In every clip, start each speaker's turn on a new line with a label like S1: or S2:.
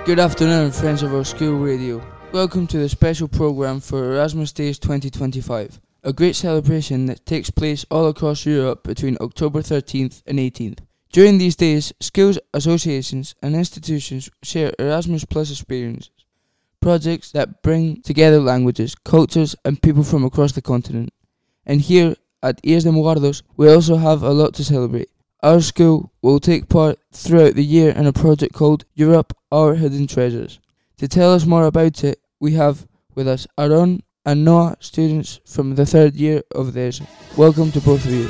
S1: Good afternoon, friends of our school radio. Welcome to the special programme for Erasmus Days 2025, a great celebration that takes place all across Europe between October 13th and 18th. During these days, schools, associations and institutions share Erasmus Plus experiences, projects that bring together languages, cultures and people from across the continent. And here at IES de Mugardos, we also have a lot to celebrate. Our school will take part throughout the year in a project called Europe, Our Hidden Treasures. To tell us more about it, we have with us Aaron and Noah, students from the third year of this. Welcome to both of you.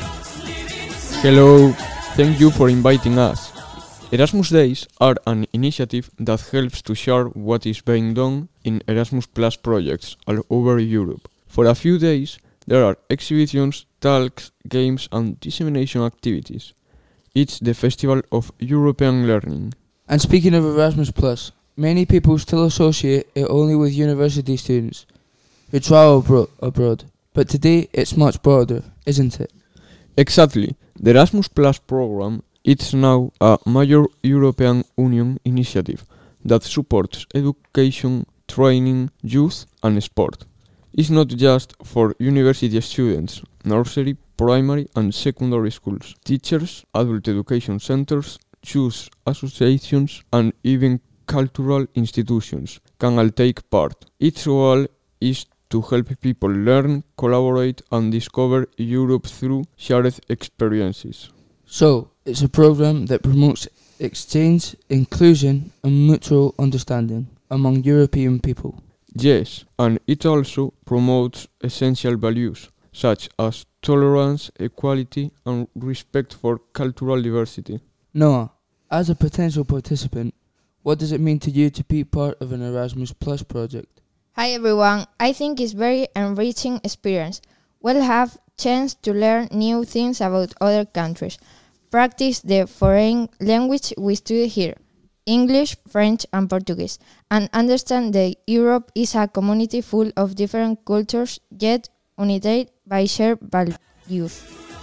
S2: Hello, thank you for inviting us. Erasmus Days are an initiative that helps to share what is being done in Erasmus Plus projects all over Europe. For a few days, there are exhibitions, talks, games and dissemination activities. It's the festival of European learning.
S1: And speaking of Erasmus Plus, many people still associate it only with university students who travel abroad. But today it's much broader, isn't it?
S2: Exactly. The Erasmus Plus program is now a major European Union initiative that supports education, training, youth and sport. It's not just for university students, nursery, primary and secondary schools, teachers, adult education centers, youth associations and even cultural institutions can all take part. Its goal is to help people learn, collaborate and discover Europe through shared experiences.
S1: So, it's a program that promotes exchange, inclusion and mutual understanding among European people.
S2: Yes, and it also promotes essential values such as tolerance, equality and respect for cultural diversity.
S1: Noah, as a potential participant, what does it mean to you to be part of an Erasmus Plus project?
S3: Hi everyone, I think it's very enriching experience. We'll have chance to learn new things about other countries, practice the foreign language we study here, English, French and Portuguese, and understand that Europe is a community full of different cultures yet united by shared values.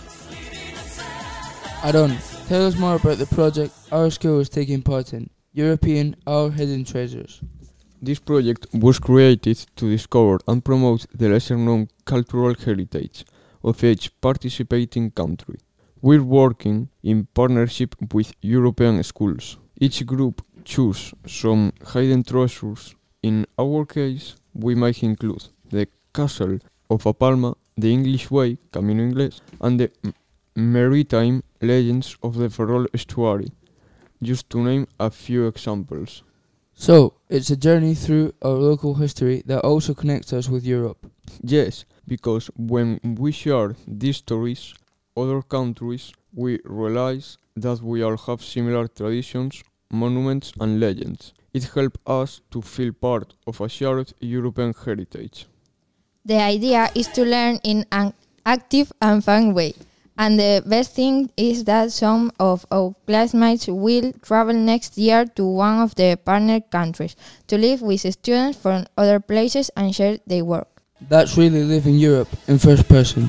S1: Aaron, tell us more about the project our school is taking part in, European Our Hidden Treasures.
S2: This project was created to discover and promote the lesser-known cultural heritage of each participating country. We're working in partnership with European schools. Each group chooses some hidden treasures. In our case, we might include the Castle of A Palma, the English Way, Camino Inglés, and the maritime legends of the Ferrol estuary, just to name a few examples.
S1: So, it's a journey through our local history that also connects us with Europe.
S2: Yes, because when we share these stories, other countries, we realize that we all have similar traditions, monuments and legends. It helps us to feel part of a shared European heritage.
S3: The idea is to learn in an active and fun way. And the best thing is that some of our classmates will travel next year to one of the partner countries to live with students from other places and share their work.
S1: That's really living Europe in first person.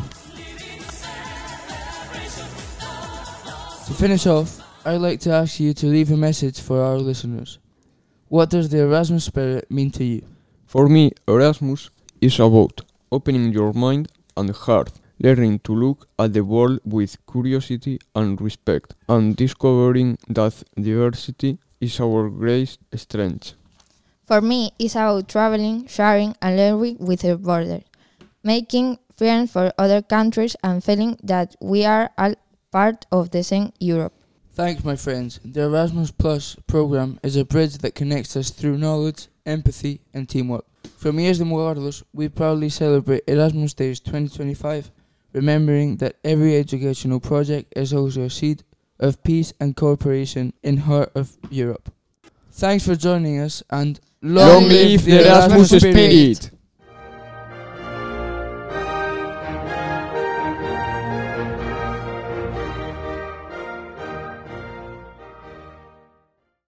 S1: To finish off, I'd like to ask you to leave a message for our listeners. What does the Erasmus spirit mean to you?
S2: For me, Erasmus is about opening your mind and heart, learning to look at the world with curiosity and respect, and discovering that diversity is our greatest strength.
S3: For me, it's about traveling, sharing and learning with the borders, making friends for other countries and feeling that we are all part of the same Europe.
S1: Thanks, my friends. The Erasmus Plus program is a bridge that connects us through knowledge, empathy and teamwork. From IES de Mugardos, we proudly celebrate Erasmus Days 2025, remembering that every educational project is also a seed of peace and cooperation in the heart of Europe. Thanks for joining us and
S2: Long live the Erasmus spirit!